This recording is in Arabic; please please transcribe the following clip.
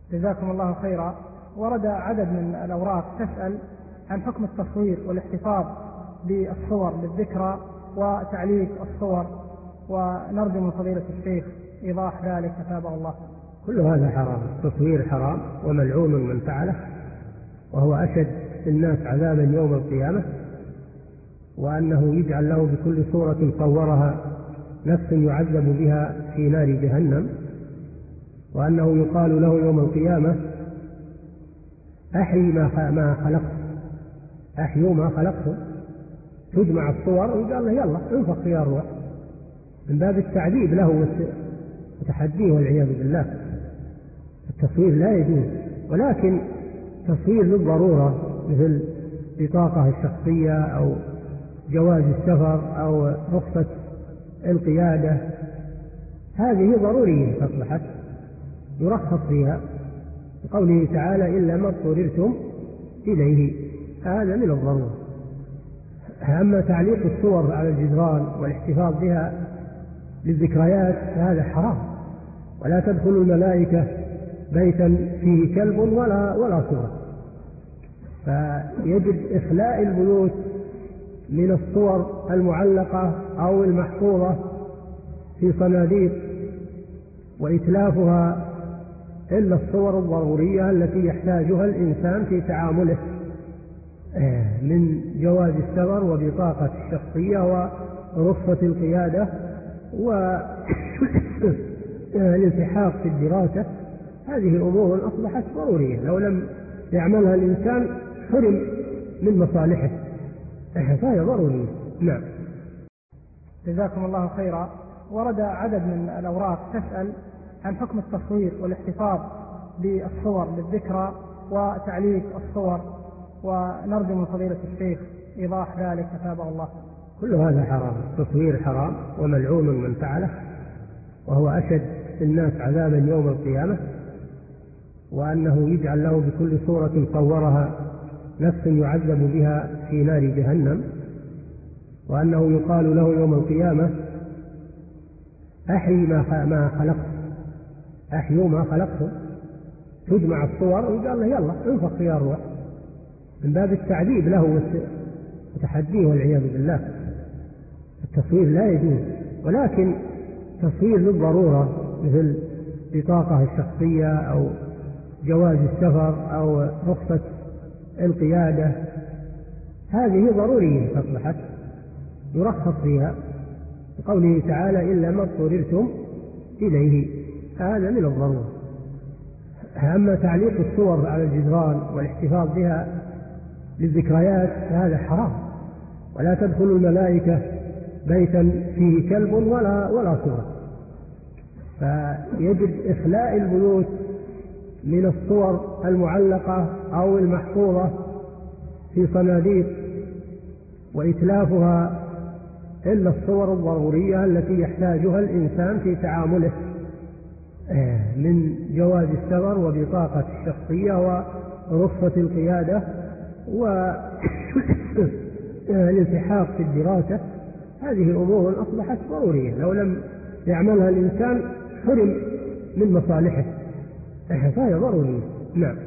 جزاكم الله خيرا. ورد عدد من الأوراق تسأل عن حكم التصوير والاحتفاظ بالصور للذكرى وتعليق الصور، ونرجو من فضيلة الشيخ إيضاح ذلك أثابه الله. كل هذا حرام، التصوير حرام وملعون من فعله، وهو أشد الناس عذابا يوم القيامة، وأنه يجعل له بكل صورة صورها نفس يعذب بها في نار جهنم، وأنه يقال له يوم القيامة أحيي ما خلقت، أحيوا ما خلقتم، تجمع الصور ويقال له يلا انفخ فيها الروح، من باب التعذيب له وتحديه والعياذ بالله. التصوير لا يجوز، ولكن تصوير للضرورة مثل بطاقة الشخصية أو جواز السفر أو رخصة القيادة، هذه ضرورية أصبحت يرخص فيها بقوله تعالى إلا ما اضطررتم إليه، هذا من الضرورة. أما تعليق الصور على الجدران والاحتفاظ بها للذكريات فهذا حرام، ولا تدخل الملائكة بيتا فيه كلب ولا صورة، فيجب إخلاء البيوت من الصور المعلقة أو المحفوظة في صناديق وإتلافها إلا الصور الضرورية التي يحتاجها الإنسان في تعامله من جواز السفر وبطاقة الشخصية ورخصة القيادة والالتحاق في الدراسة. هذه أمور أصبحت ضرورية، لو لم يعملها الإنسان حرم من مصالحه، فهي ضرورية. نعم. جزاكم الله خيرا. ورد عدد من الأوراق تسأل عن حكم التصوير والاحتفاظ بالصور للذكرى وتعليق الصور، ونرجو من فضيلة الشيخ إيضاح ذلك أثابه الله. كل هذا حرام، التصوير حرام وملعون من فعله، وهو أشد الناس عذابا يوم القيامة، وأنه يجعل له بكل صورة صورها نفس يعذب بها في نار جهنم، وأنه يقال له يوم القيامة أحيي ما خلقت، أحيوا ما خلقتم، تجمع الصور ويقال له يلا انفخ فيها الروح، من باب التعذيب له وتحديه والعياذ بالله. التصوير لا يجوز، ولكن تصوير للضرورة مثل بطاقة الشخصية أو جواز السفر أو رخصة القيادة، هذه ضرورية أصبحت يرخص فيها بقوله تعالى إلا ما اضطررتم إليه، هذا من الضرورة. أما تعليق الصور على الجدران والاحتفاظ بها للذكريات فهذا حرام، ولا تدخل الملائكة بيتا فيه كلب ولا صورة، فيجب إخلاء البيوت من الصور المعلقة أو المحفوظة في صناديق وإتلافها إلا الصور الضرورية التي يحتاجها الإنسان في تعامله من جواز السفر وبطاقة الشخصية ورخصة القيادة والالتحاق في الدراسة. هذه أمور أصبحت ضرورية، لو لم يعملها الإنسان حرم من مصالحه، فهي ضرورية. نعم.